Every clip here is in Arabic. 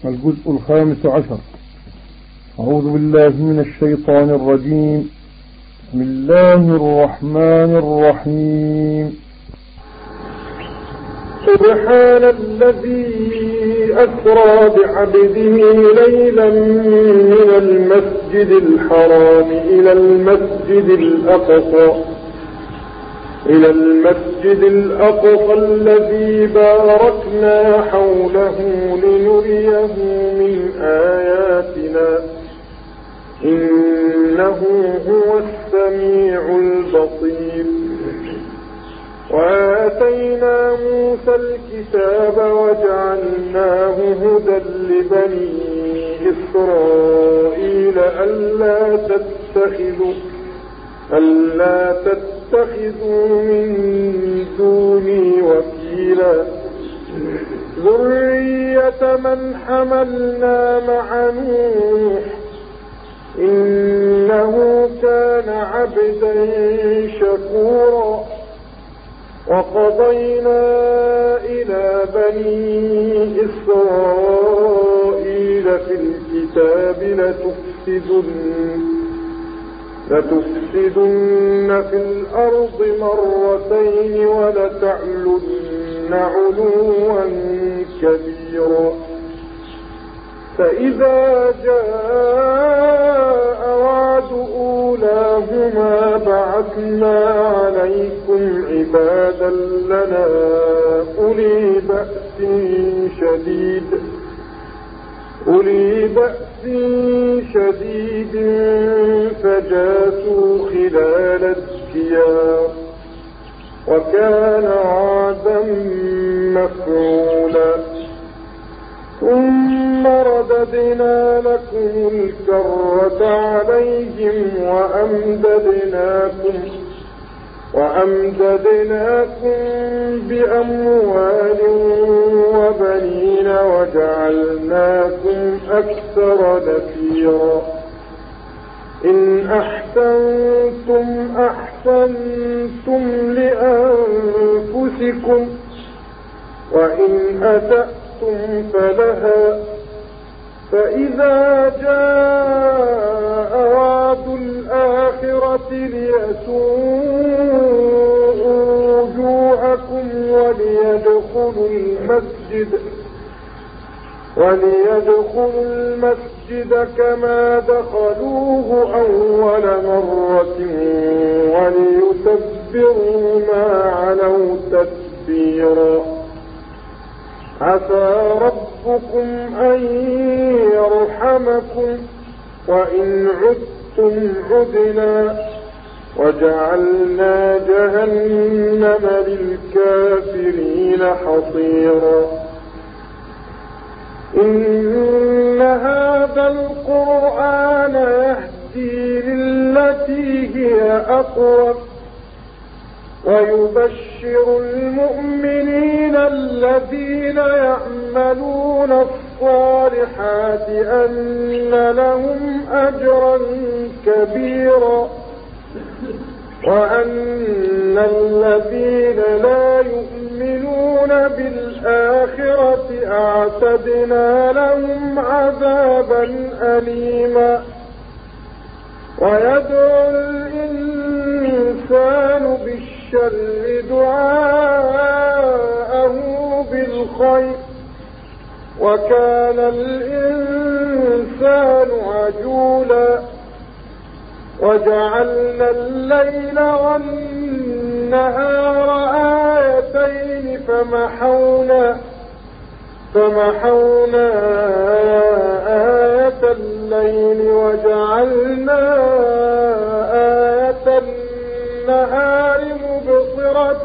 الجزء 15. أعوذ بالله من الشيطان الرجيم. بسم الله الرحمن الرحيم. سبحان الذي أسرى بعبده ليلا من المسجد الحرام إلى المسجد الأقصى الذي باركنا حوله لنريه من آياتنا إنه هو السميع البصير. وآتينا موسى الكتاب وجعلناه هدى لبني إسرائيل ألا تتخذوا من دوني وكيلا ذرية من حملنا مع نوح إنه كان عبدا شكورا. وقضينا إلى بني إسرائيل في الكتاب لتفسدن في الأرض مرتين ولتعلن علوا كبيرا. فإذا جاء وعد أولاهما بعثنا عليكم عبادا لنا أولي بأس شديد فجاسوا خلال الديار وكان وعدا مفعولا. ثم رددنا لكم الكرة عليهم وأمددناكم بأموال وبنين وجعلناكم أكثر نفيرا. إن أحسنتم لأنفسكم وإن أسأتم فلها. فإذا جاء وعد الآخرة ليسوءوا وجوهكم وليدخلوا المسجد كما دخلوه أول مرة وليتبروا ما علوا تتبيرا. عسى ربكم أن يرحمكم وإن عدتم عدنا وجعلنا جهنم للكافرين حصيرا. إن هذا القرآن يهدي للتي هي أقوم ويبشر المؤمنين الذين يعملون الصالحات أن لهم أجرا كبيرا وأن الذين لا يؤمنون بالآخرة أعتدنا لهم عذابا أليما. ويدعو الإنسان بالشر دعاءه بالخير وكان الإنسان عجولا. وجعلنا الليل والنهار آيتين فمحونا آية الليل وجعلنا آية النهار مبصرة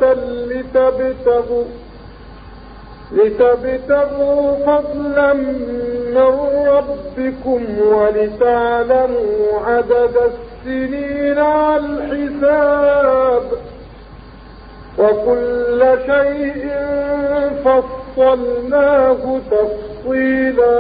لتبتغوا فضلا من ربكم ولتعلموا عدد السنين والحساب وكل شيء فصلناه تفصيلا.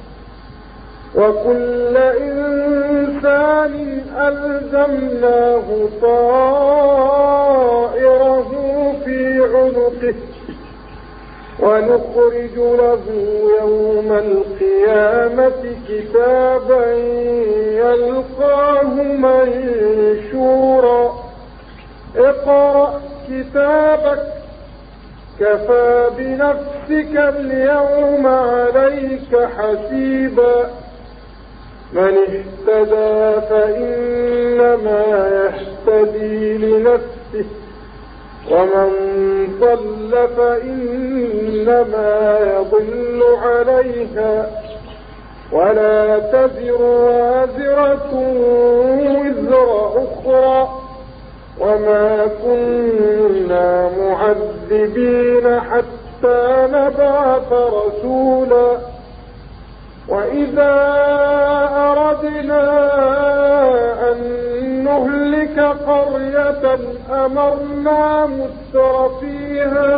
وكل إنسان ألزمناه طائره في عنقه ونخرج له يوم القيامة كتابا يلقاه منشورا اقرأ كتابك كفى بنفسك اليوم عليك حسيبا من اهتدى فإنما يهتدي لنفسه ومن ضل فإنما يضل عليها ولا تزر وازرة وزر أخرى وما كنا معذبين حتى نبعث رسولا وإذا أردنا أن نهلك قرية أمرنا متر فيها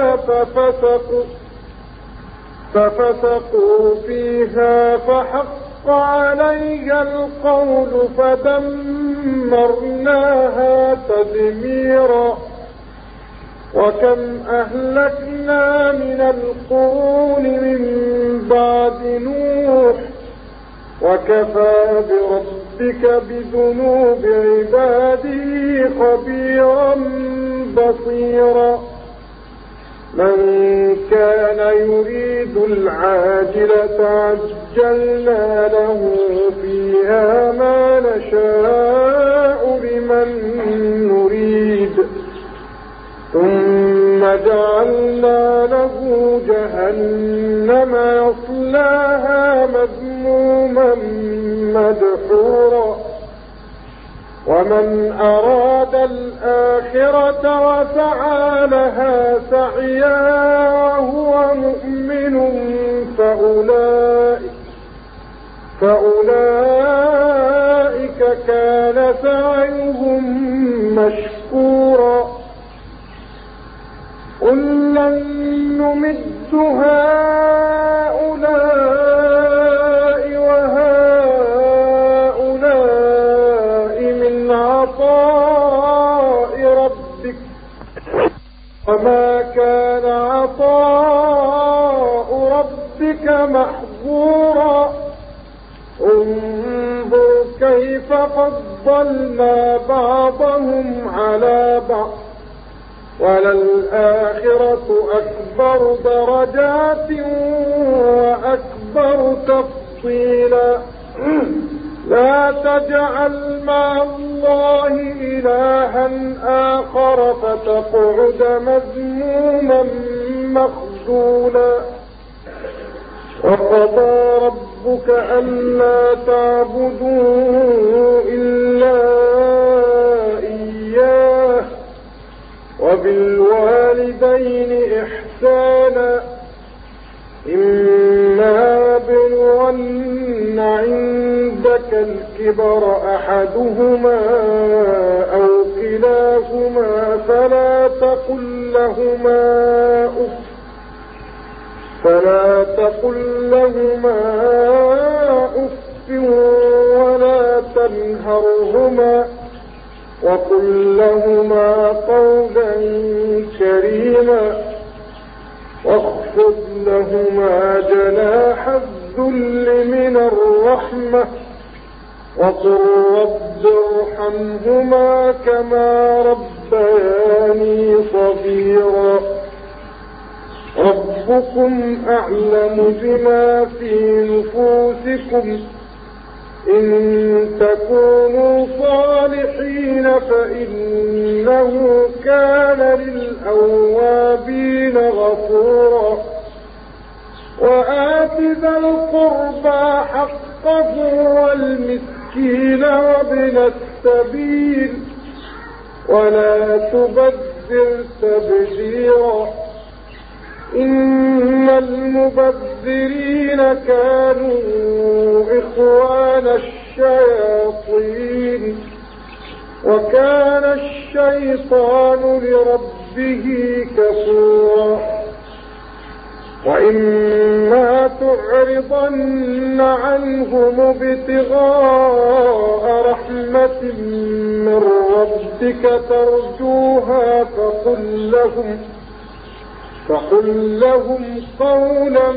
ففسقوا فيها فحق عليها القول فدمرناها تدميرا وكم أهلكنا من القرون من بعد نوح وكفى بربك بذنوب عباده خبيرا بصيرا من كان يريد العاجلة عجلنا له فيها ما نشاء لمن نريد ثم جعلنا له جهنم يصلاها مذموما مدحورا ومن أراد الآخرة وسعى لها سعيا وهو مؤمن فأولئك كان سعيهم مشكورا كلا نمد هؤلاء وهؤلاء من عطاء ربك وما كان عطاء ربك محظورا انظر كيف فضلنا بعضهم على بعض وللآخرة أكبر درجات وأكبر تفصيلا لا تجعل مع الله إلها آخر فتقعد مذموما مخذولا وقضى ربك ألا تعبدوا إلا إياه وبالوالدين إحسانا إما يبلغن عندك الكبر أحدهما أو كلاهما فلا تقل لهما أف ولا تنهرهما وقل لهما قولا كريما واخفض لهما جناح الذل من الرحمة وقل رب ارحمهما كما ربياني صغيرا ربكم أعلم بما في نفوسكم إن تكونوا صالحين فإنه كان للأوابين غفورا وآت ذا القربى حقه والمسكين وابن السبيل ولا تبذر تبذيرا إن المبذرين كانوا إخوان الشياطين وكان الشيطان لربه كفورا وإما تعرضن عنهم ابتغاء رحمة من ربك ترجوها فقل لهم قولا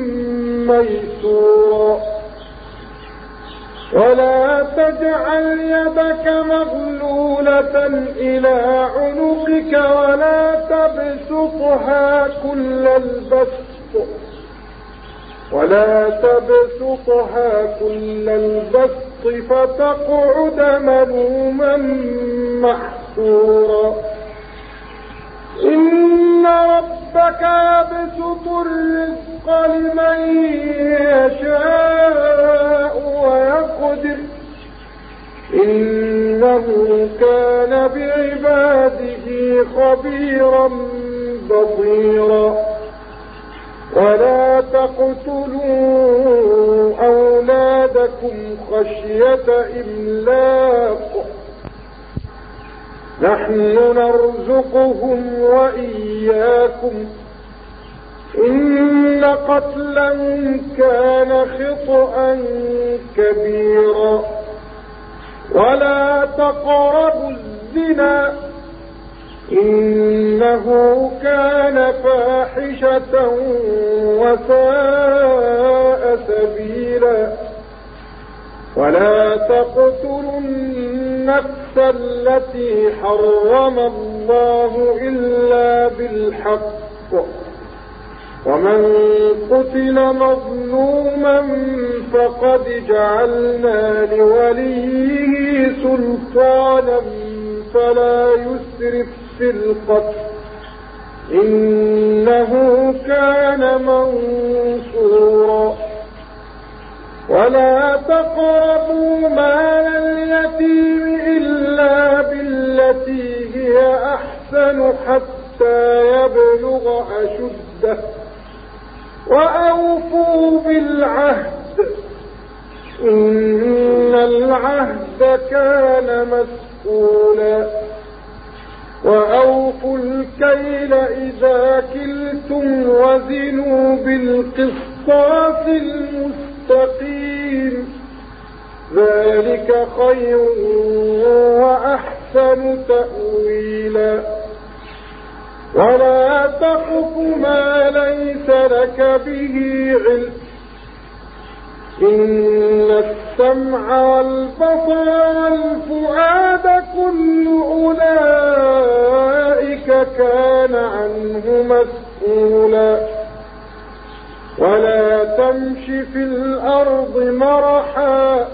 ميسورا ولا تجعل يدك مغلولة إلى عنقك ولا تبسطها كل البسط فتقعد ملوما محسورا إن ربك يبسط الرزق لمن يشاء ويقدر إنه كان بعباده خبيرا بصيرا ولا تقتلوا أولادكم خشية إملاق نحن نرزقهم وإياكم إن قتلهم كان خطأ كبيرا ولا تقربوا الزنا إنه كان فاحشة وساء سبيلا ولا تقتلوا النفس التي حرم الله إلا بالحق ومن قتل مظلوما فقد جعلنا لوليه سلطانا فلا يسرف في القتل إنه كان منصورا ولا تقربوا مال اليتيم إلا بالتي هي أحسن حتى يبلغ أشده وأوفوا بالعهد إن العهد كان مسؤولا وأوفوا الكيل إذا كلتم وزنوا بالقسطاس المستقيم ذلك خير وأحسن تأويلا ولا تقف ما ليس لك به علم إن السمع والبصر والفؤاد كل أولئك كان عنه مسؤولا ولا تمش في الأرض مرحا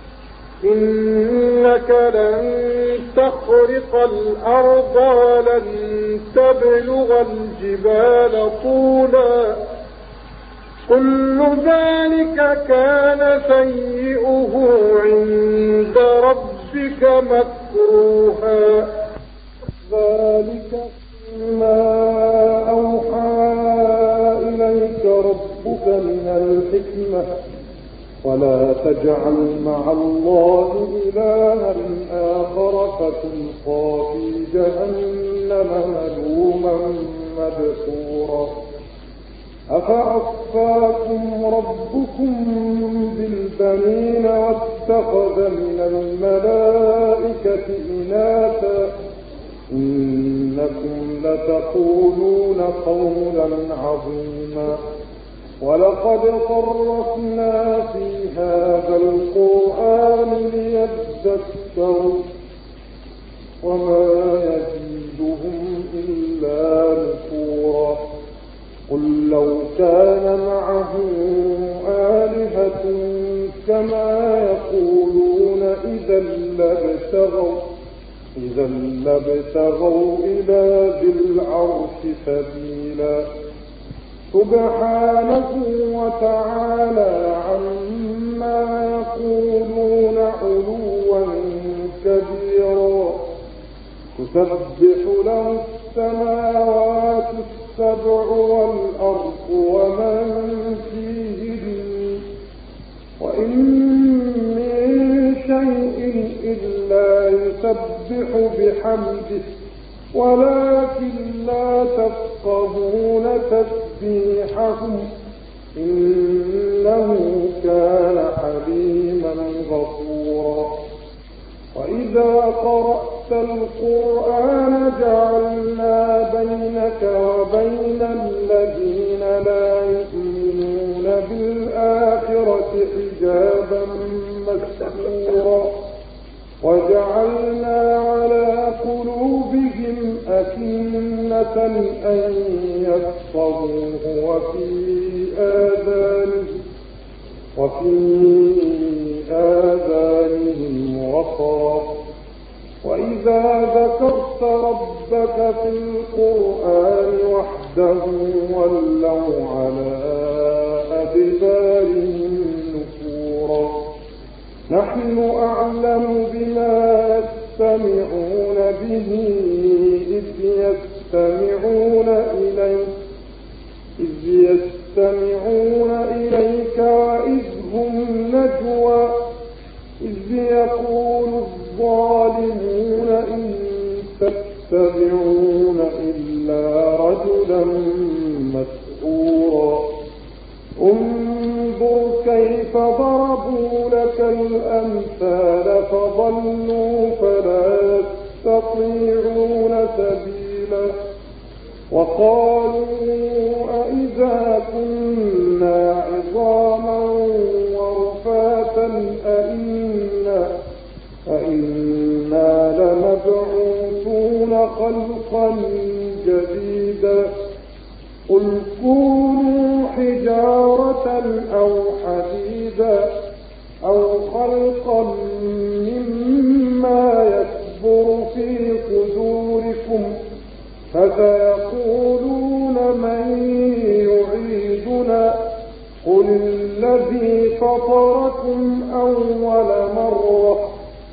إنك لن تخرق الأرض ولن تبلغ الجبال طولا كل ذلك كان سيئه عند ربك مكروها ذلك ما أوحى إليك ربك من الحكمة ولا تجعل مع الله إلها آخر فتلقى في جهنم ملوما مدحورا أفأصفاكم ربكم بالبنين واتخذ من الملائكة إناثا إنكم لتقولون قولا عظيما ولقد صرفنا في هذا القرآن ليذكروا وما يزيدهم إلا نفورا قل لو كان معه آلهة كما يقولون إذا لابتغوا إلى ذي العرش سبيلا سبحانه وتعالى عما يقولون علوا كبيرا تسبح له السماوات السبع والأرض ومن فيهن وإن من شيء إلا يسبح بحمده ولكن لا تفقهون تسبيحهم إنه كان حليما غفورا وإذا قرأت القرآن جعلنا بينك وبين نفورا وجعلنا على قلوبهم أكنة أن يفقهوه وفي آذانهم وقرا وإذا ذكرت ربك في القرآن وحده ولوا على أدبارهم نفورا نحن أعلم بما يستمعون به إذ يستمعون إليك وإذ هم نجوى إذ يقول الظالمون إن تتبعون إلا رجلا مسحورا انظر كيف ضربوا لك الأمثال فضلوا فلا يستطيعون سبيلا وقالوا أإذا كنا عظاما ورفاتا أئنا لمبعوثون خلقا جديدا قل كونوا حجارة أو حديدا أو خلقا مما يكبر في صدوركم فسيقولون من يعيدنا قل الذي فطركم أول مرة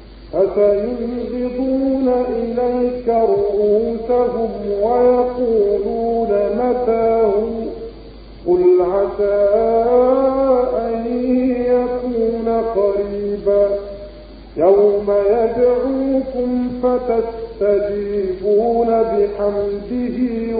فسينغضون إليك رؤوسهم ويقولون متاه قل عسى أن يكون قريبا يوم يدعوكم فتستجيبون بحمده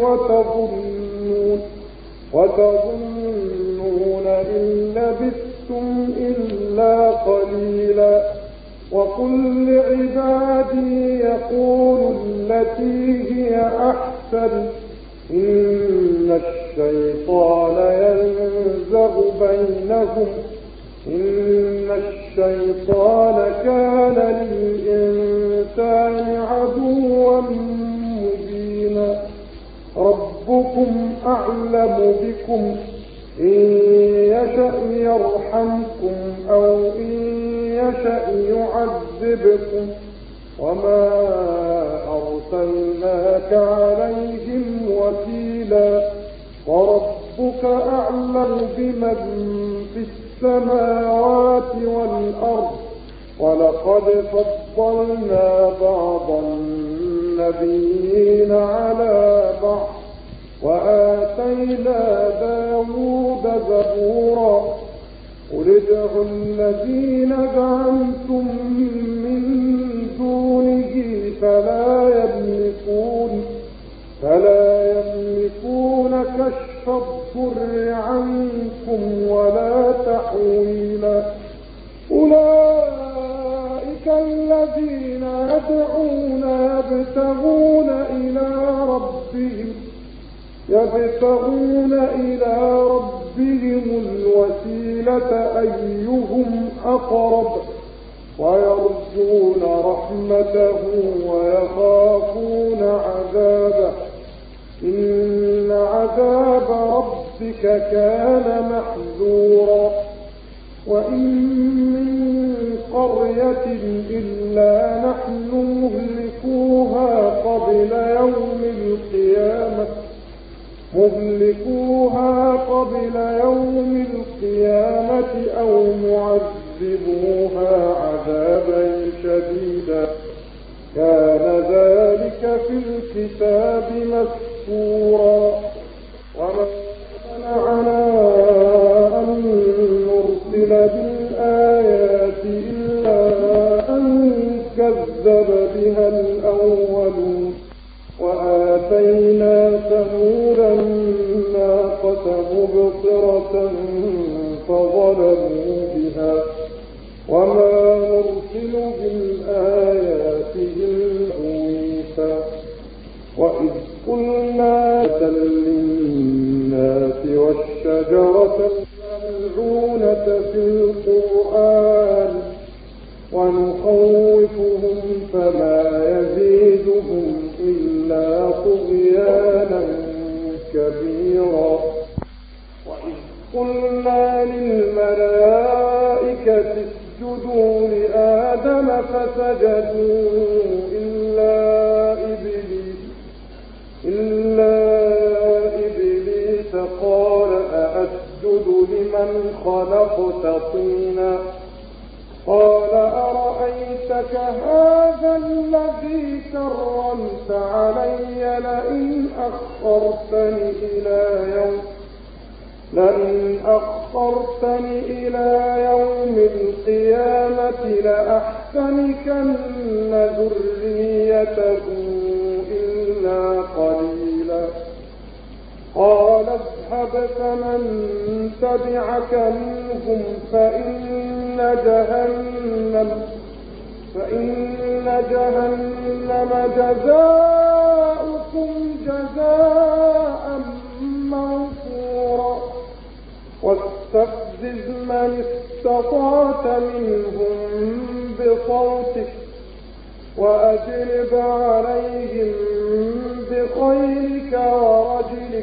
وتظنون إن لبثتم إلا قليلا وقل لعبادي يقولوا التي هي أحسن إن الشيطان ينزغ بينهم إن الشيطان كان للإنسان عدوا مبينا ربكم أعلم بكم إن يشأ يرحمكم أو إن يشأ يعذبكم وما أرسلناك عليهم وكيلا وربك أعلم بمن في السماوات والأرض ولقد فضلنا بعض النبيين على بعض وآتينا داود زبورا قل ادعوا الذين زعمتم من دونه فلا يملكون كشف الضر عنكم ولا تحويلا أولئك الذين يدعون يبتغون إلى ربهم الوسيلة أيهم أقرب ويرجون رحمته ويخافون عذابه إن عذاب ربك كان محذورا وإن من قرية إلا نحن مهلكوها قبل يوم القيامة أو معذبوها عذابا شديدا كان ذلك في الكتاب مسطورا وما منعنا أن نرسل بالآيات إلا أن كذب بها الأولون وآتينا ثمود الناقة مبصرة فظلموا بها وما نرسل بالآيات إلا تخويفا وإذ قلنا للناس والشجرة الملعونة في القرآن ونخوفهم فما يزيدهم إلا طغيانا كبيرا. وإذ قلنا للملائكة اسجدوا لآدم فسجدوا إلا إبليس قال أأسجد لمن خلقت طينا قال أرأيتك هذا الذي كرمت علي لئن أخرتني إلى يوم القيامة لأحتنكن ذريته إلا قليلا. قال اذهب فمن تبعك منهم فإن جهنم جزاؤكم جزاء موفورا. واستفزز من استطعت منهم بصوتك وأجلب عليهم بخيلك ورجلك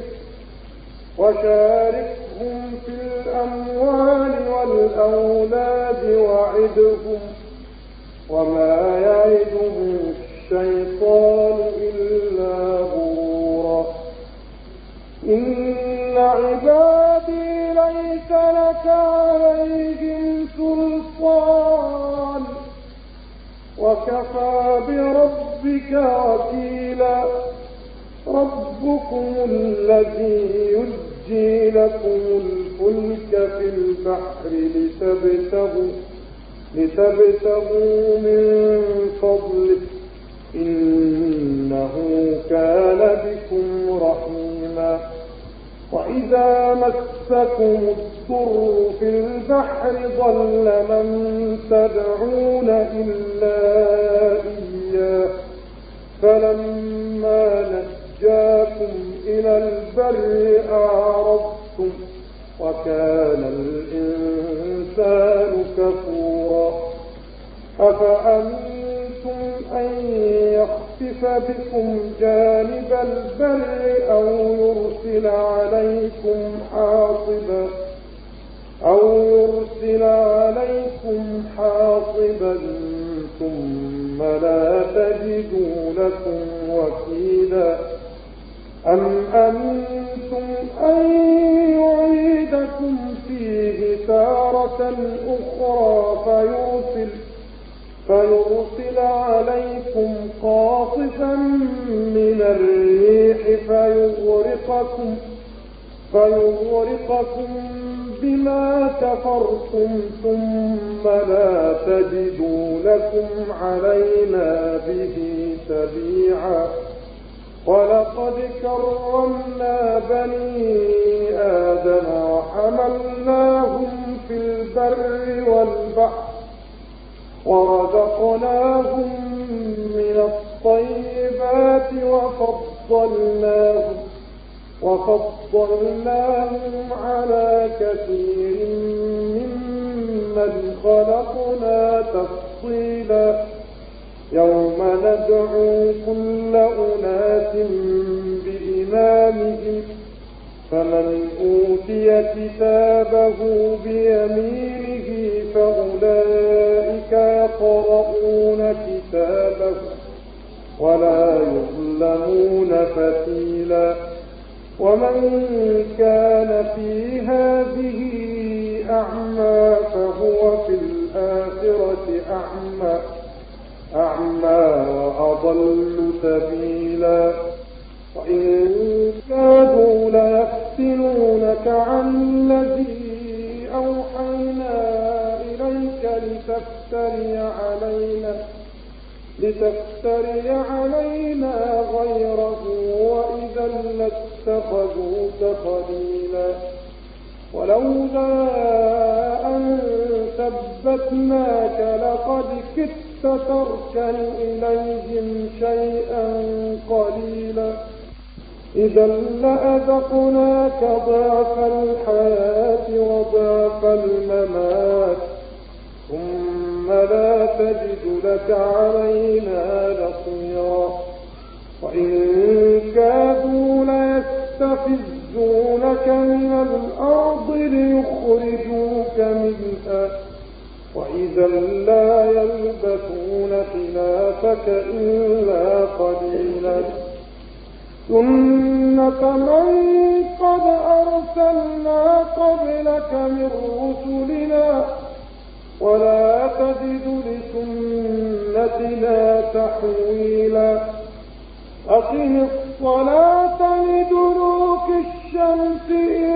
وشاركهم في الأموال والأولاد وعدهم وما يعدهم الشيطان إلا غرورا. إن عبادي ليس لك عليهم سلطان وكفى بربك وكيلا. ربكم الذي يزجي لكم الفلك في البحر لتبتغوا من فضله إنه كان بكم رحيما. وإذا مسكم الضر في البحر ضل من تدعون إلا إياه فلما نجاكم إلى البر أعرضتم وكان الإنسان كفورا. أفأمنتم أن يخسف بكم جانب البر أو يرسل عليكم حاصبا ثم لا تجدوا لكم وكيلا. أم أمنتم أن يعيدكم فيه تارة أخرى فيرسل عليكم قاصفا من الريح فيغرقكم بما كفرتم ثم لا تجدوا لكم علينا به تبيعا. ولقد كرمنا بني آدم وحملناهم في البر والبحر ورزقناهم من الطيبات وفضلناهم على كثير ممن خلقنا تفضيلا. يوم ندعو كل أناس بإمامهم فمن أوتي كتابه بيمينه فأولئك يقرؤون كتابه ولا يظلمون فتيلا. ومن كان في هذه أعمى فهو في الآخرة أعمى وأضل سبيلا. وإن كادوا ليفتنونك عن الذي أوحينا إليك لتفتري علينا غيره وإذا لاتخذوك خليلا. ولولا أن ثبتناك لقد كدت تركن إليهم شيئا قليلا. إذا لأذقناك ضعف الحياة وضعف الممات ثم لا تجد لك علينا نصيرا وإن كادوا ليستفزونك من الأرض ليخرجوك منها وإذا لا يلبثون خلافك إلا قليلا سنة من قد أرسلنا قبلك من رسلنا ولا تجد لسنتنا تحويلا أقم الصلاة لدلوك الشمس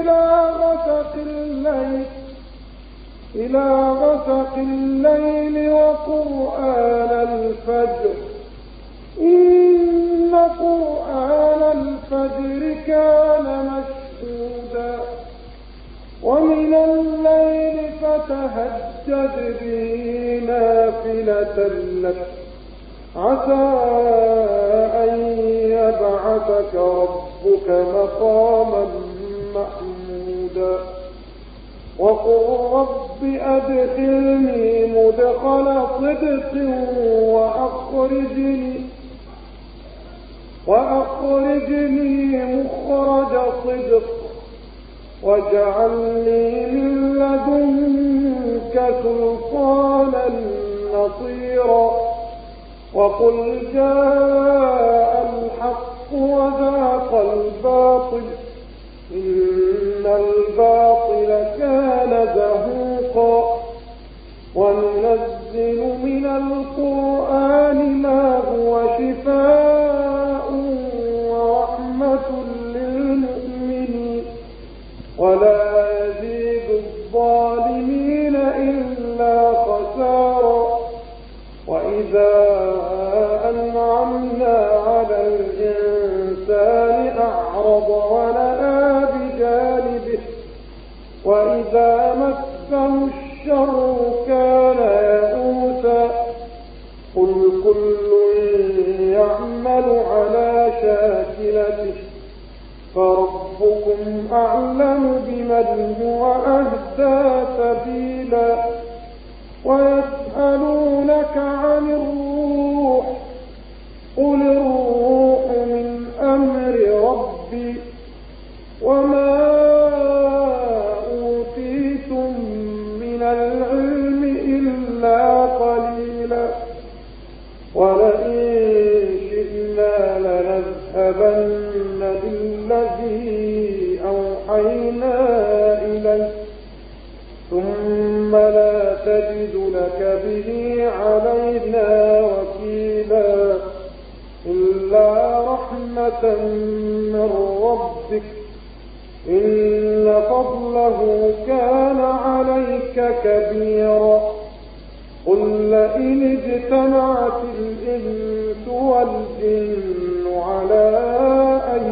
إلى غسق الليل وقرآن الفجر إن قرآن الفجر كان مشهودا ومن الليل فتهجد به نافلة لك عسى أن يبعثك ربك مقاما محمودا وقل رب أدخلني مدخل صدق وأخرجني مخرج صدق واجعل لي من لدنك سلطانا نصيرا وقل جاء الحق وزهق الباطل إن الباطل كان زهوقا وننزل من القرآن ما هو شفاء ورحمة للمؤمنين ولا يزيد الظالمين إلا خسارا وإذا أنعمنا على الإنسان أعرض ونأى بجانبه وإذا مسه الشر كان يئوسا قل كل يعمل على شاكلته فربكم أعلم بمن هو أهدى سبيلا ويسألونك عن الروح قل الروح من أمر ربي وما أوتيتم من العلم إلا قليلا ولئن شئنا لنذهبن بالذي أوحينا إليك ثم لا تجد لك به علينا وكيلا إلا رحمة من ربك إن فضله كان عليك كبيرا قل لئن اجتمعت الإنس والجن على أن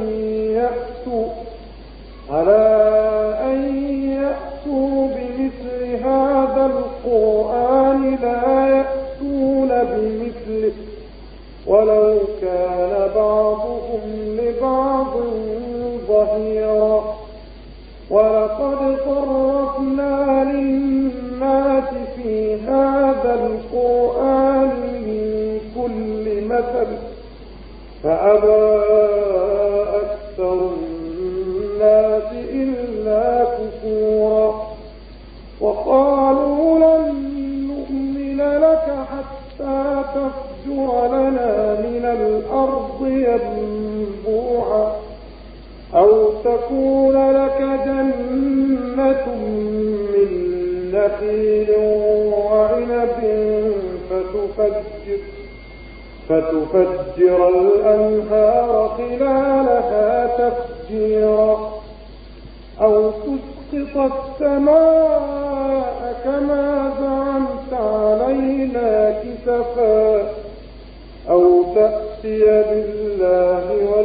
يأتوا بمثل هذا القرآن لا يأتون بمثله ولو كان بعضهم لبعض ظهيرا ولقد صرفنا للناس في هذا القرآن من كل مثل فأبى أكثر الناس إلا كفورا وقالوا لن نؤمن لك حتى تفجر لنا من الأرض ينبوعا أو تكون لك جنة من نخيل وعنب فتفجر الأنهار خلالها تفجيرا أو تسقط السماء كما زعمت علينا كسفا أو تأتي بالله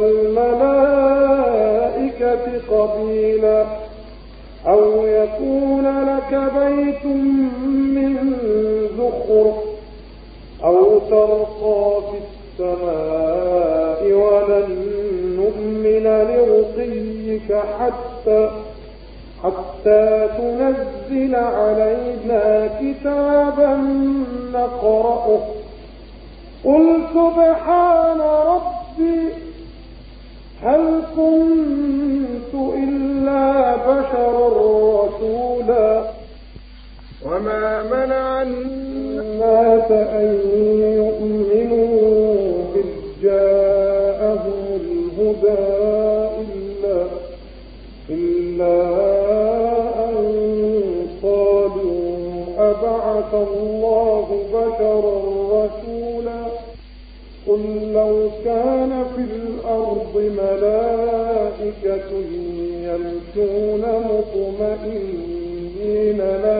والملائكة قبيلا أو يكون لك بيت من زخرف أو ترقى في السماء ولن نؤمن لرقيك حتى تنزل علينا كتابا نقرأه قل سبحان ربي هل كنت إلا بشرا رسولا وما منع الناس أن يؤمنوا إذ جاءهم الهدى إلا أن قالوا أبعث الله بشرا رسولا قل لو كان في الأرض ملائكة يمشون مطمئنين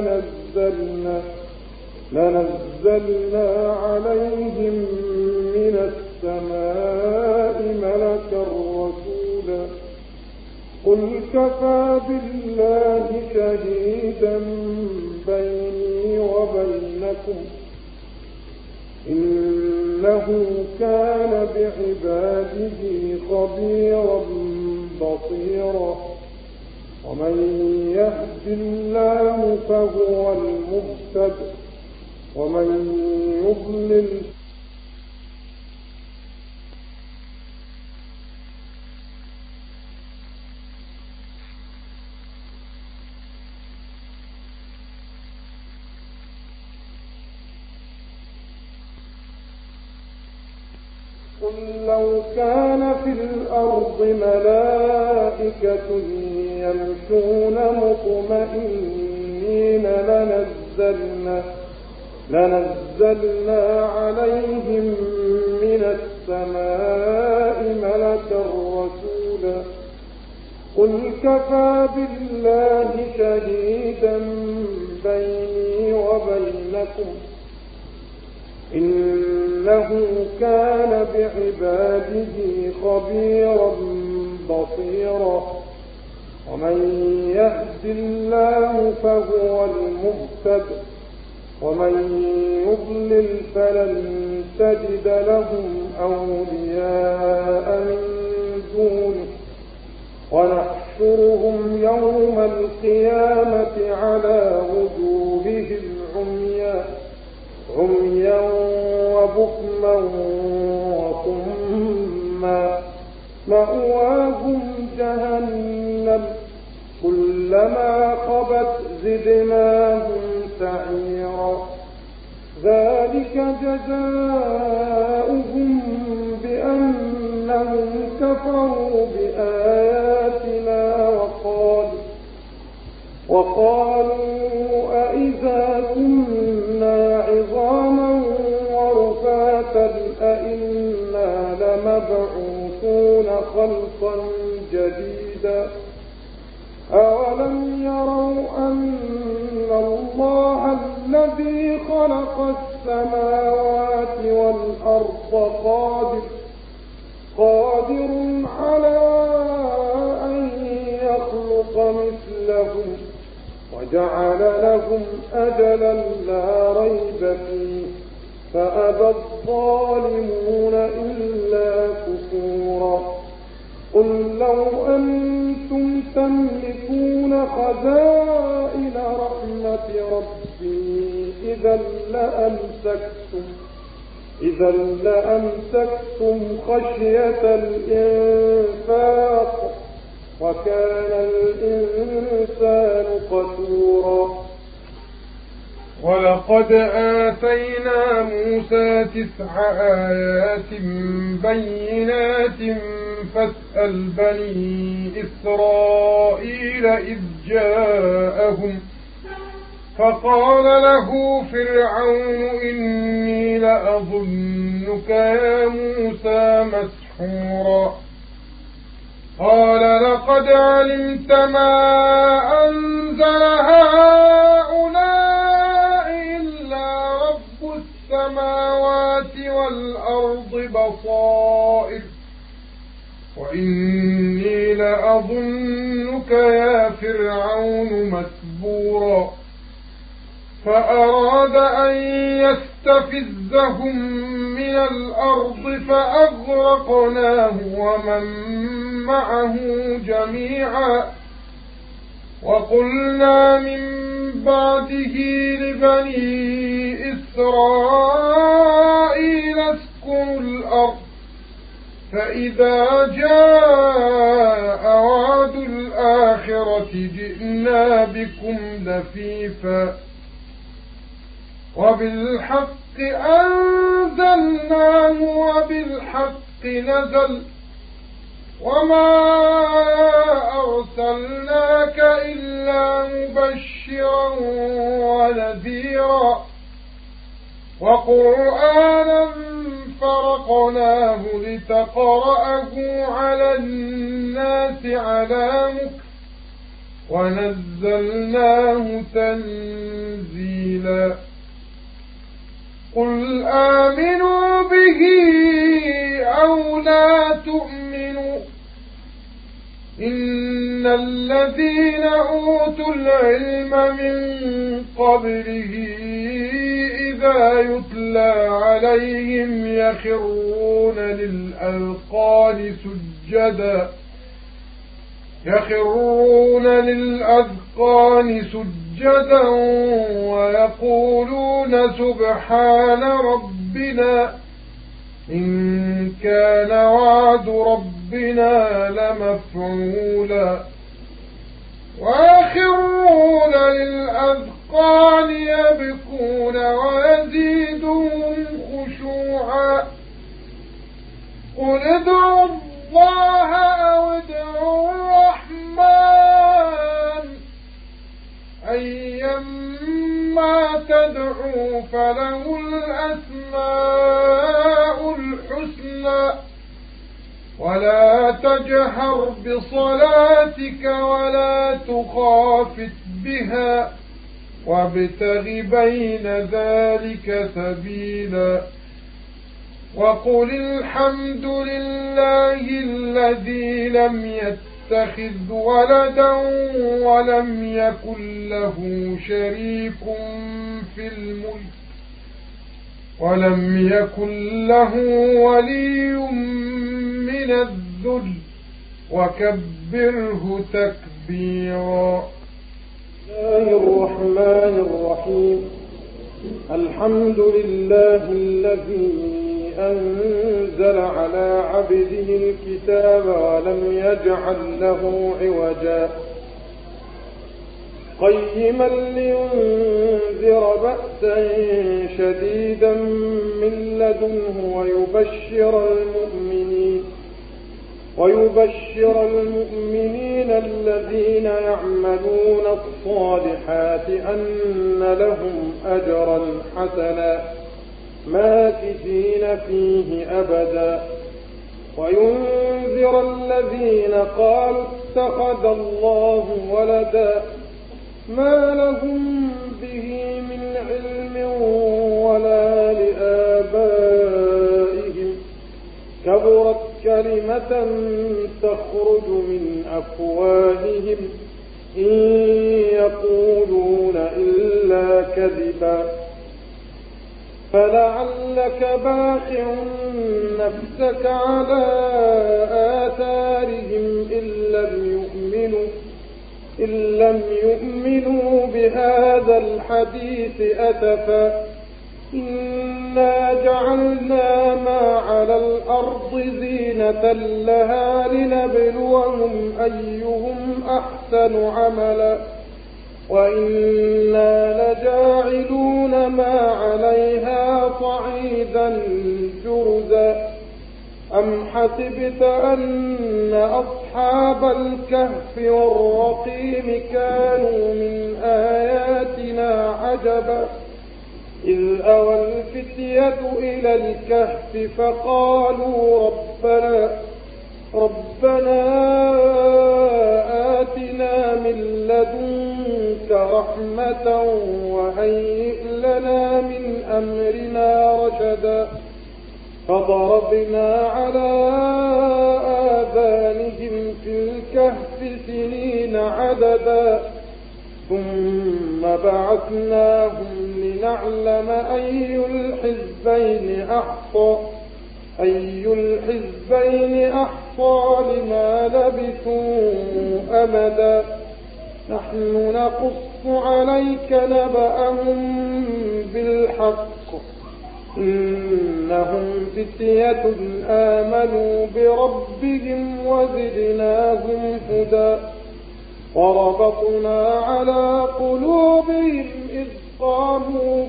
لنزلنا عليهم من السماء ملكا رسولا قل كفى بالله شهيدا بيني وبينكم إنه كان بعباده خبيرا بصيرا ومن يهد الله فهو المهتد ومن يضلل قل لو كان في الأرض ملائكة يمشون مطمئنين لنزلنا عليهم من السماء ملكا رسولا قل كفى بالله شهيدا بيني وبينكم إنه كان بعباده خبيرا بصيرا ومن يهد الله فهو المهتد ومن يضلل فلن تجد لهم أولياء من دونه ونحشرهم يوم القيامة على وجوههم عميا وبكما وصما مأواهم جهنم كلما خبت زدناهم سعيرا ذلك جزاؤهم بأنهم كفروا بآياتنا وقالوا أئذا كنا عظاما ورفاتا أئنا لمبعوثون خلقا جديدا أولم يروا أن الله الذي خلق السماوات والأرض قادر على أن يخلق مثلهم وجعل لهم أجلا لا ريب فيه فأبى الظالمون إلا كفورا قل لو أنتم تملكون خزائن رحمة ربي إذا لأمسكتم خشية الإنفاق وكان الإنسان قتورا ولقد آتينا موسى 9 آيات بينات فاسأل بني إسرائيل إذ جاءهم فقال له فرعون إني لأظنك يا موسى مسحورا قال لقد علمت ما أنزل هؤلاء إلا رب السماوات والأرض بصائر وإني لأظنك يا فرعون مسبورا فأراد أن يستفزهم من الأرض فأغرقناه ومن معه جميعا وقلنا من بعده لبني إسرائيل اسكنوا الأرض فإذا جاء وعد الآخرة جئنا بكم لفيفا وبالحق أنزلناه وبالحق نزل وما أرسلناك إلا مبشرا ونذيرا وقرآنا فرقناه لتقرأه على الناس على مكث ونزلناه تنزيلا قل آمنوا به أو لا تؤمنوا إن الذين أوتوا العلم من قبله إذا يتلى عليهم يخرون للأذقان سجدا ويقولون سبحان ربنا إن كان وعد ربنا لمفعولا ويخرون للأذقان يبكون ويزيدهم خشوعا قل ادعوا الله أو ادعوا الرحمن أيما تدعوا فله الأسماء الحسنى ولا تجهر بصلاتك ولا تخافت بها وابتغ بين ذلك سبيلا وقل الحمد لله الذي لم يتخذ ولدا ولم يكن له شريك في الملك ولم يكن له ولي من الذل وكبره تكبيرا. الله الرحمن الرحيم الحمد لله الذي أنزل على عبده الكتاب ولم يجعل له عوجا قيما لينذر بأسا شديدا من لدنه ويبشر المؤمنين الذين يعملون الصالحات أن لهم أجرا حسنا ماكثين فيه أبدا وينذر الذين قالوا اتخذ الله ولدا ما لهم به من علم ولا لآبائهم كبرت كلمة تخرج من أفواههم إن يقولون إلا كذبا فلعلك باخع نفسك على آثارهم إن لم يؤمنوا بهذا الحديث أسفا إنا جعلنا ما على الأرض زينة لها لنبلوهم أيهم أحسن عملا وإنا لجاعلون ما عليها صعيدا جرزا أم حسبت أن أصحاب الكهف والرقيم كانوا من آياتنا عجبا إذ أوى الفتية إلى الكهف فقالوا ربنا آتنا من لدنك رحمة وهيئ لنا من أمرنا رشدا فضربنا على آذانهم في الكهف سنين عددا ثم بعثناهم لنعلم أي الحزبين أحصى لما لبثوا أمدا نحن نقص عليك نبأهم بالحق إنهم فتية آمنوا بربهم وزدناهم هدى وربطنا على قلوبهم إذ قاموا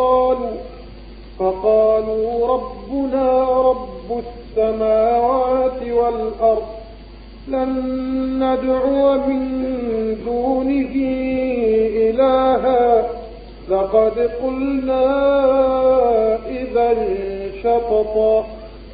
فقالوا ربنا رب السماوات والأرض لن ندعو من دونه إلها لقد قلنا إذا شططا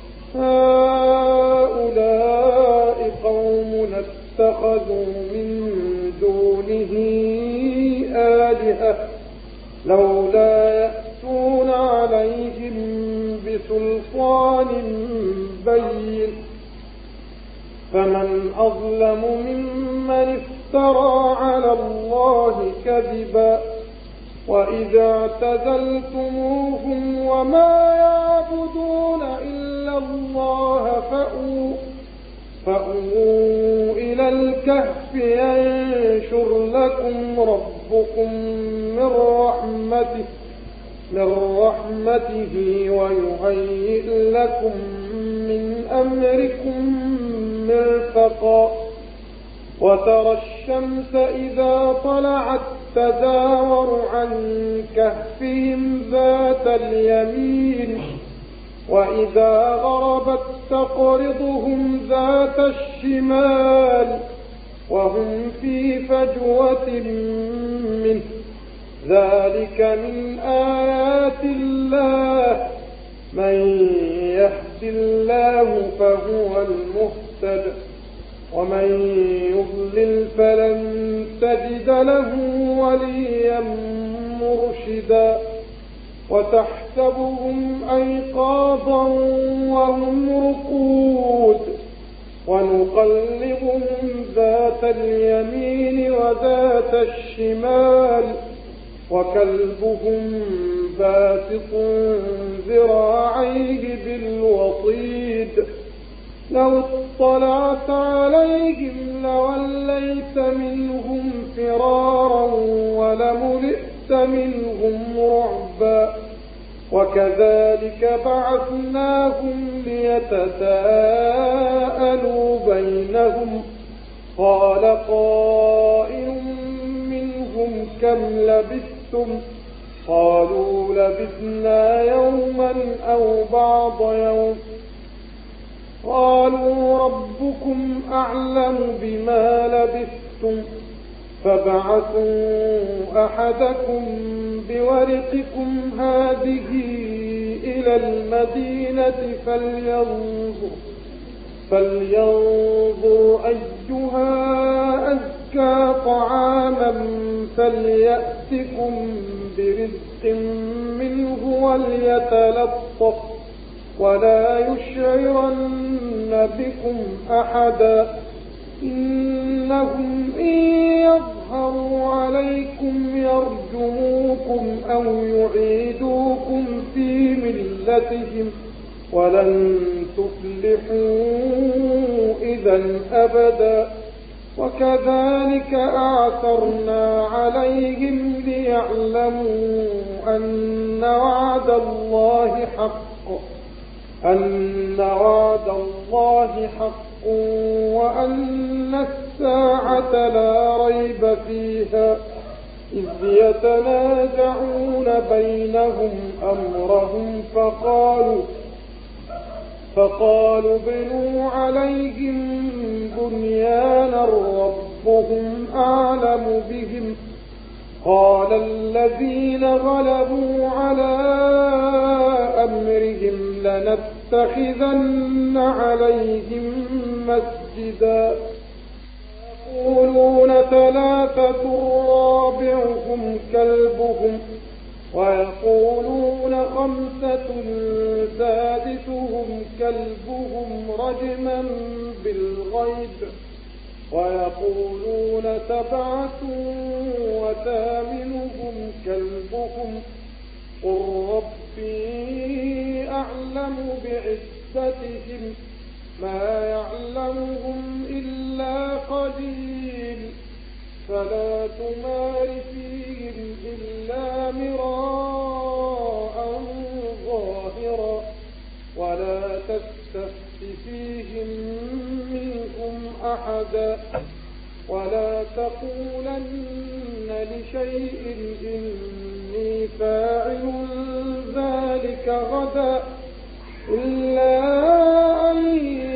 هؤلاء قومنا اتخذوا من دونه آلهة لولا يأتون عليهم بسلطان بين فمن أظلم ممن افترى على الله كذبا وإذا اعتزلتموهم وما يعبدون إلا الله فأووا إلى الكهف ينشر لكم ربكم من رحمته ويهيئ لكم من أمركم مرفقا وترى الشمس إذا طلعت تزاور عن كهفهم ذات اليمين وإذا غربت تقرضهم ذات الشمال وهم في فجوة منه ذلك من آيات الله من يهد الله فهو المهتد ومن يضلل فلن تجد له وليا مرشدا وتحسبهم أيقاظا وهم رقود ونقلبهم ذات اليمين وذات الشمال وكلبهم باسط ذراعيه بالوصيد لو اطلعت عليهم لوليت منهم فرارا ولملئت منهم رعبا وكذلك بعثناهم ليتساءلوا بينهم قال قائل منهم كم لبثتم قالوا لبثنا يوما أو بعض يوم قالوا ربكم أعلم بما لبثتم فابعثوا أحدكم بورقكم هذه إلى المدينة فلينظر أيها أزكى طعاما فليأتكم برزق منه وليتلطف ولا يشعرن بكم أحدا إنهم إن يظهروا عليكم يرجموكم أو يعيدوكم في ملتهم ولن تفلحوا إذا أبدا وكذلك أعثرنا عليهم ليعلموا أن وعد الله حق وأن الساعة لا ريب فيها إذ يتنازعون بينهم أمرهم فقالوا بنوا عليهم بنيانا ربهم أعلم بهم قال الذين غلبوا على أمرهم لنتخذن عليهم مسجدا يقولون ثلاثة رابعهم كلبهم ويقولون خمسة سادسهم كلبهم رجما بالغيب ويقولون سبعة وثامنهم كلبهم قل ربي أعلم بعدتهم ما يعلمهم إلا قليل فلا تمار فيهم إلا مراء ظاهرا ولا تستفت فيهم منهم أحدا ولا تقولن لشيء إني فاعل ذلك غدا إلا أن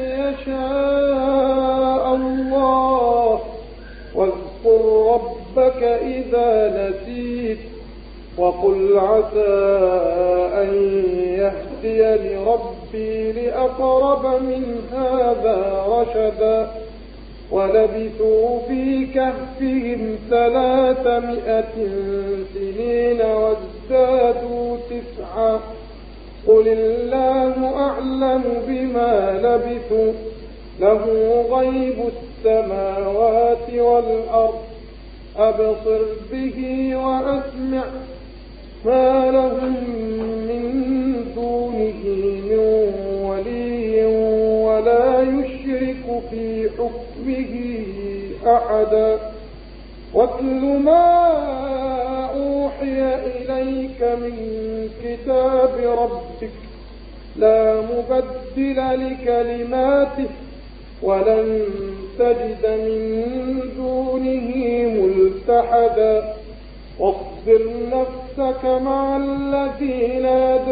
يشاء الله واذكر ربك إذا نسيت وقل عسى أن يهديني ربي لأقرب من هذا رشدا ولبثوا في كهفهم 300 سنين وازدادوا 9 قل الله أعلم بما لبثوا له غيب السماوات والأرض أبصر به وأسمع ما لهم من دونه من ولي ولا يشرك في حكمه أحدا واتل ما أوحي إليك من كتاب ربك لا مبدل لكلماته ولن تجد من دونه ملتحدا واصبر نفسك مع الذين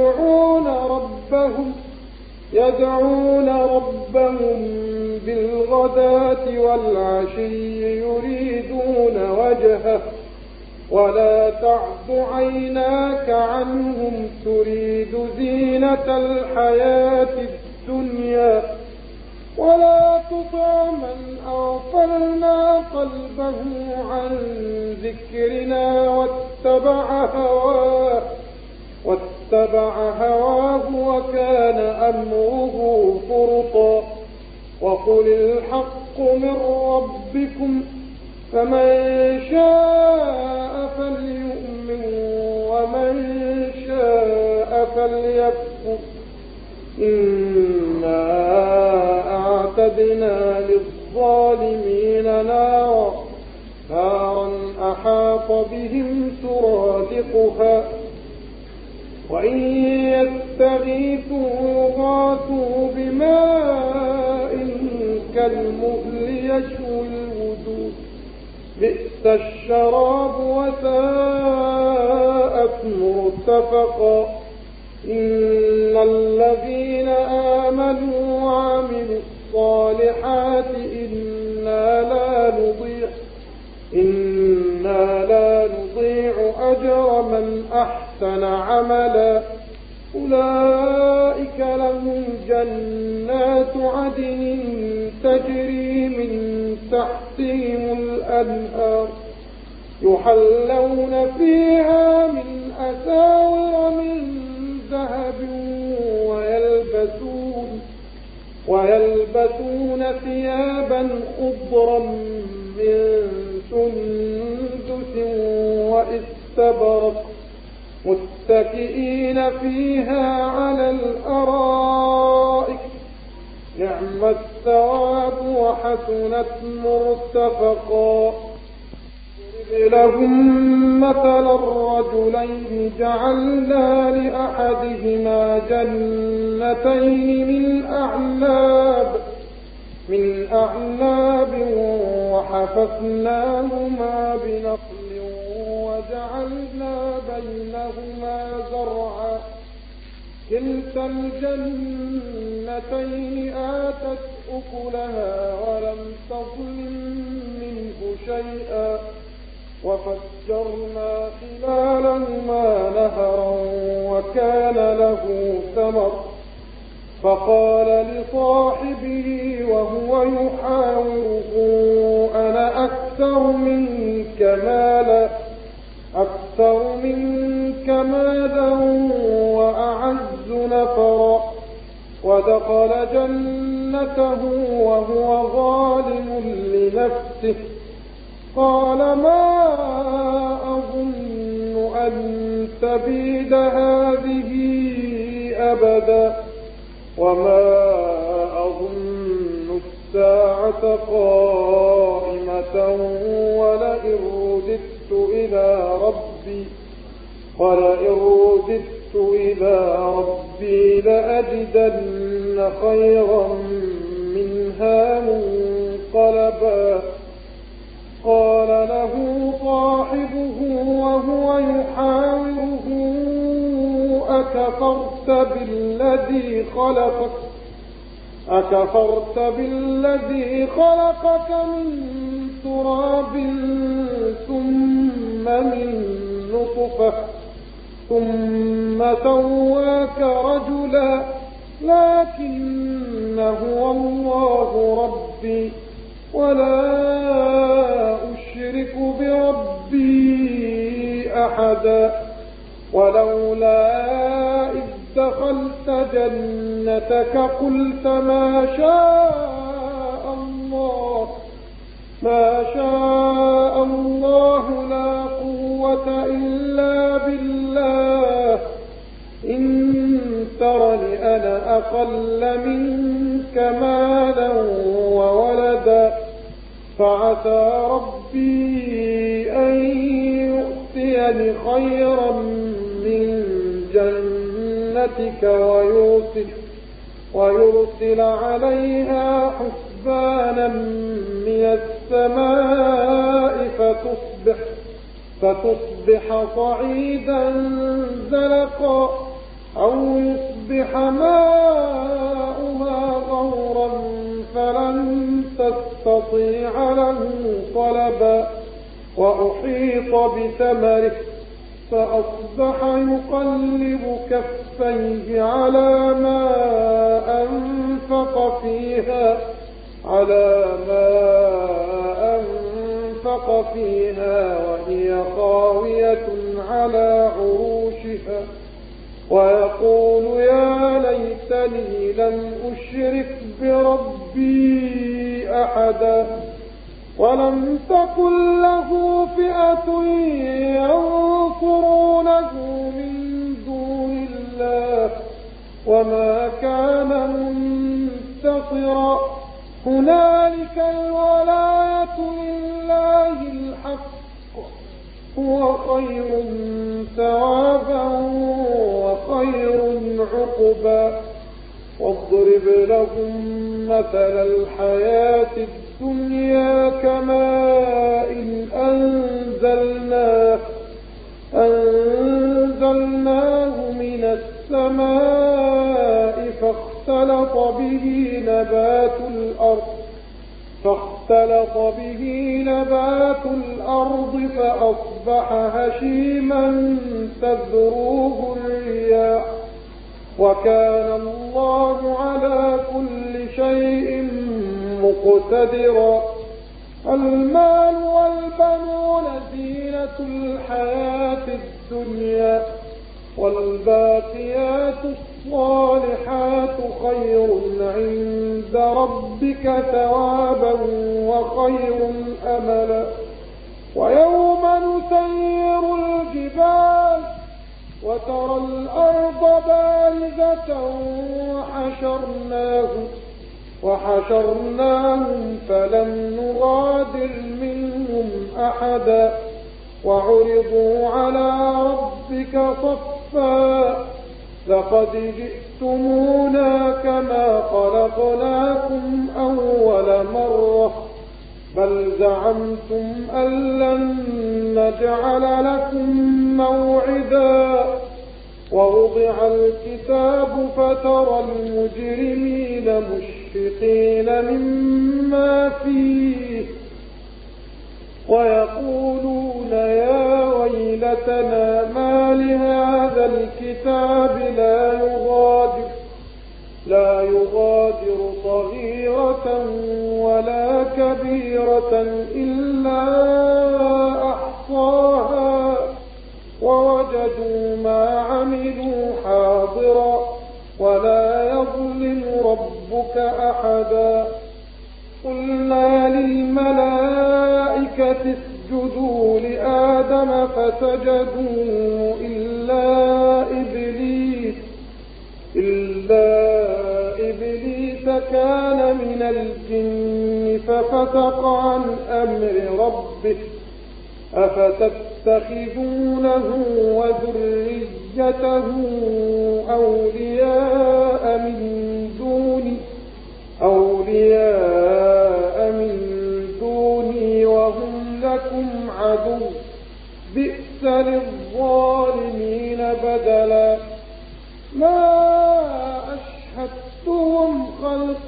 يدعون ربهم بالغداة والعشي يريدون وجهه ولا تعد عيناك عنهم تريد زينة الحياة الدنيا ولا تطع من أغفلنا قلبه عن ذكرنا واتبع هواه وكان أمره فرطا وقل الحق من ربكم فمن شاء فليؤمن ومن شاء فليكفر إنا أعتدنا للظالمين نارا أحاط بهم سرادقها وإن يستغيثوا يغاثوا بماء كالمهل يشوي الوجوه بئس الشراب وساءت مرتفقا إن الذين آمنوا وعملوا الصالحات إنا لا نضيع أجر من أحسن عملا أولئك لهم جنات عدن تجري من تحتهم الأنهار يحلون فيها من أساور من ذهب ويلبسون ثيابا خضرا من سندس واستبرق متكئين فيها على الأرائك نعم الثواب وحسنت مرتفقا لهم مثل الرجلين جعلنا لأحدهما جنتين من أعناب وحففناهما بنخل وجعلنا بينهما زرعا كلتا الجنتين آتت أكلها ولم تظلم منه شيئا وفجرنا خلالهما نهرا وكان له ثمر فقال لصاحبه وهو يحاوره أنا أكثر منك مالا وأعز نفرا ودخل جنته وهو ظالم لنفسه قال ما أظن أن تبيد هذه أبدا وما أظن الساعة قائمة ولئن رددت إلى ربي لأجدن خيرا منها منقلبا. قال له صاحبه وهو يحاوره أكفرت بالذي خلقك من تراب ثم من نطفة ثم سواك رجلا لكن هو الله ربي ولا أشرك بربي أحدا. ولولا إذ دخلت جنتك قلت ما شاء الله لا قوة إلا بالله إن ترني أنا أقل منك مالا وولدا فعسى ربي أن يؤتيني خيرا من جنتك ويرسل عليها حسبانا من السماء فتصبح صعيدا زلقا أو يصبح ماؤها غورا فلن تستطيع له طلبا. وأحيط بثمره فأصبح يقلب كفيه على ما أنفق فيها وهي خاوية على عروشها ويقول يا ليتني لم أشرك بربي أحدا. ولم تكن له فئة ينصرونه من دون الله وما كان منتصرا. هنالك الولاية لله الحق هو خير ثوابا وخير عقبا. واضرب لهم مثل الحياة الدنيا كماء أنزلناه من السماء فاختلط به نبات الأرض فأصبح هشيما تذروه الرياح وكان الله على كل شيء مقتدرا. المال والبنون زينة الحياة الدنيا والباقيات الصالحات خير عند ربك ثوابا وخير أملا. ويوم نسير الجبال وترى الأرض بارزة وحشرناهم فلم نغادر منهم أحدا. وعرضوا على ربك صفا لقد جئتمونا كما خلقناكم أول مرة بل زعمتم أن لن نجعل لكم موعدا. ووضع الكتاب فترى المجرمين مشفقين مما فيه ويقولون يا ويلتنا ما لهذا الكتاب لا يغادر صغيرة ولا كبيرة إلا أحصاها ووجدوا ما عملوا حاضرا ولا يظلم ربك أحدا. قلنا للملائكة اسجدوا لآدم فسجدوا إلا إبليس كان من الجن ففسق عن أمر ربه أفتتخذونه وذريته أولياء من دوني وهم لكم عدو بئس للظالمين بدلا ما أشهدتهم خلق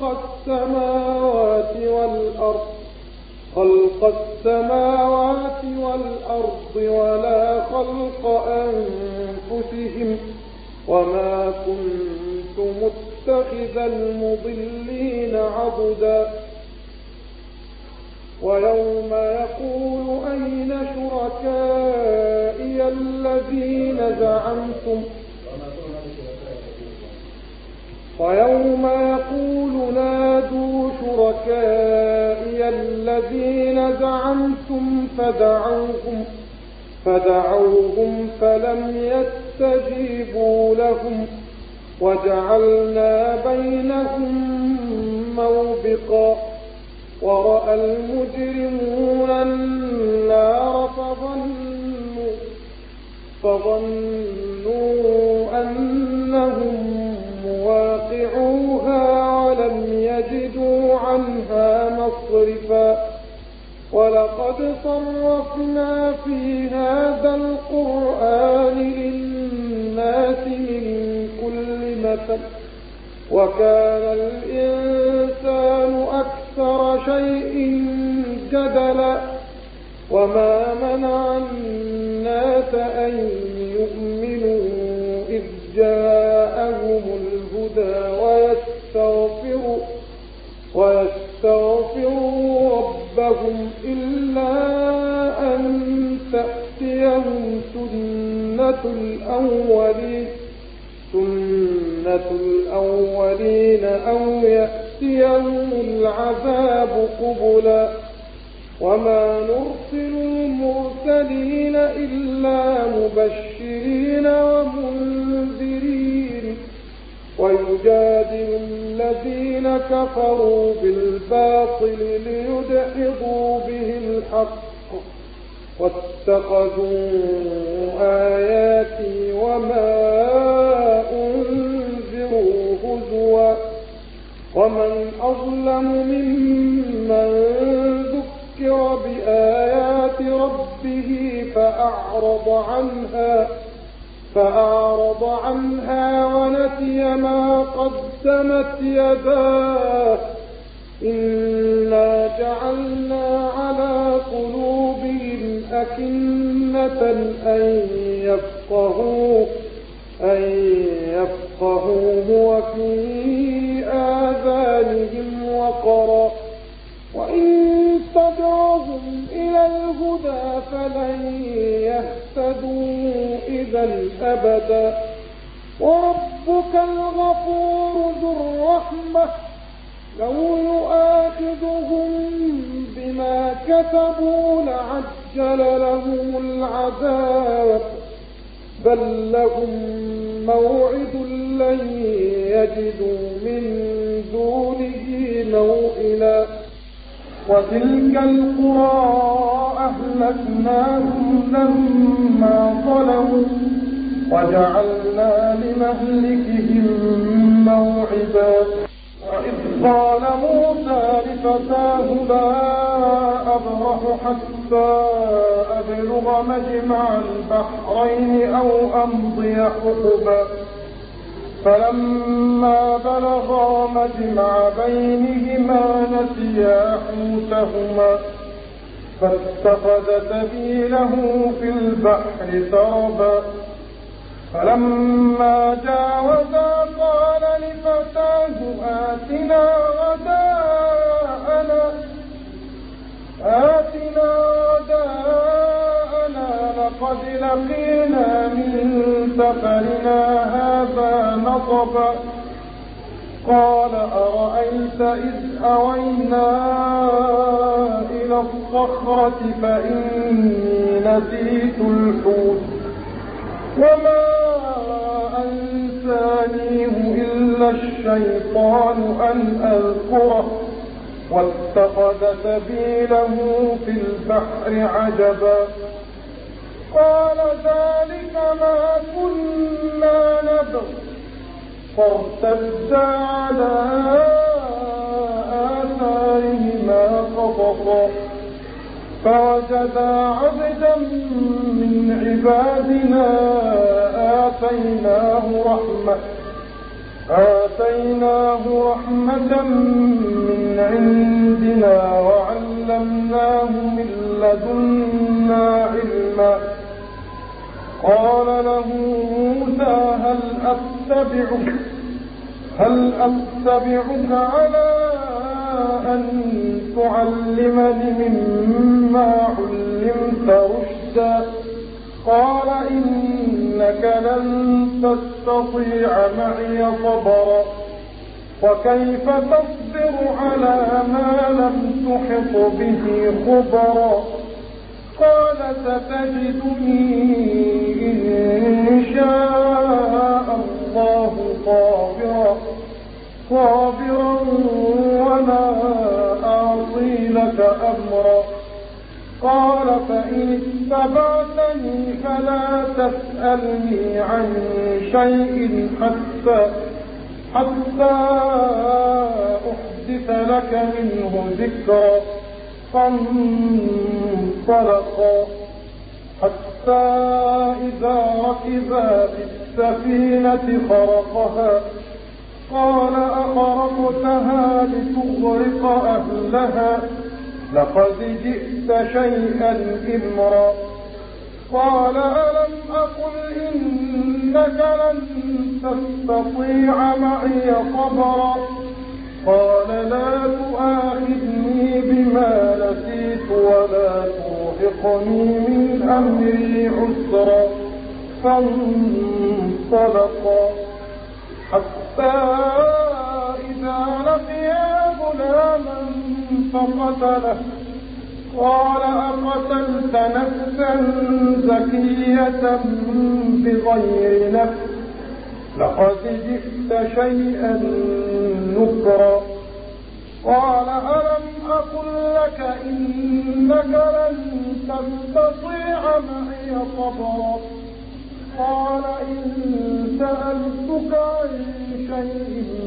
السماوات والأرض ولا خلق أنفسهم وما كنت متخذ المضلين عضدا ويوم يقول أين شركائي الذين زعمتم ويوم يقول نادوا شركائي الذين زعمتم فدعوهم فلم يستجيبوا لهم وجعلنا بينهم موبقا ورأى المجرمون النار فظنوا أنهم مواقعوها ولم يجدوا عنها مصرفا ولقد صرفنا في هذا القرآن للناس من كل مثل وكان الإنسان أكثر شيء جدلا وما منع الناس أن يؤمنوا إذ جاءهم الهدى ويستغفروا ربهم إلا أن تأتيهم سنة الأولين أو يأتيهم العذاب قبلا وما نرسل المرسلين إلا مبشرين ومنذرين ويجادل الذين كفروا بالباطل ليدحضوا به الحق واتخذوا آياتي وما أنذروا هزوا ومن أظلم ممن ذكر بآيات ربه فأعرض عنها ونسي ما قدمت يداه إنا جعلنا على قلوبهم أكنة أن يفقهوه وفي آذانهم وقرا وإن تدعوهم إلى الهدى فلن يهتدوا إذا أبدا وربك الغفور ذو الرحمة لو يؤاخذهم بما كسبوا لعجل لهم العذاب بل لهم موعد لن يجدوا من دونه موئلا وتلك القرى أهلكناهم لما ظلموا وجعلنا لمهلكهم موعدا وإذ قال موسى لفتاه لا أبرح حتى أبلغ مجمع البحرين أو أمضي حقبا فلما بلغا مجمع بينهما نسيا حوتهما فاتخذ سبيله في البحر سربا فلما جاوزا قال لفتاه آتنا غداءنا لقد لقينا من سفرنا هذا نصبا قال أرأيت إذ أوينا إلى الصخرة فإني نسيت الحوت وما أنسانيه إلا الشيطان الشيطان أن أذكره واتخذ سبيله في البحر عجبا قال ذلك ما كنا نبغ فارتدا على آثارهما قصصا فوجدا عبدا من عبادنا آتيناه رحمة من عندنا وعلمناه من لدنا علما قال له موسى هل أتبعك على أن تعلمني مما علمت رشدا قال إنك لن تستطيع معي صبرا وكيف تصبر على ما لم تحط به خبرا قال ستجدني إن شاء الله صابرا ولا أعصي لك أمرا قال فإن اتبعتني فلا تسألني عن شيء حتى أحدث لك منه ذكرا فانطلقا حتى إذا ركبا في السفينة خرقها قال أخرقتها لتغرق أهلها لقد جئت شيئا إمرا قال ألم أقل إنك لن تستطيع معي صبرا قال لا تؤاخذني بما نسيت ولا ترهقني من أمري عسرا فانطلقا حتى إذا لقيا غلاما فقتله قال أقتلت نفسا زكية بغير نفس لقد جئت شيئا نكرا قال ألم أقل لك إنك لن تستطيع معي صبرا قال إن سألتك عن شيء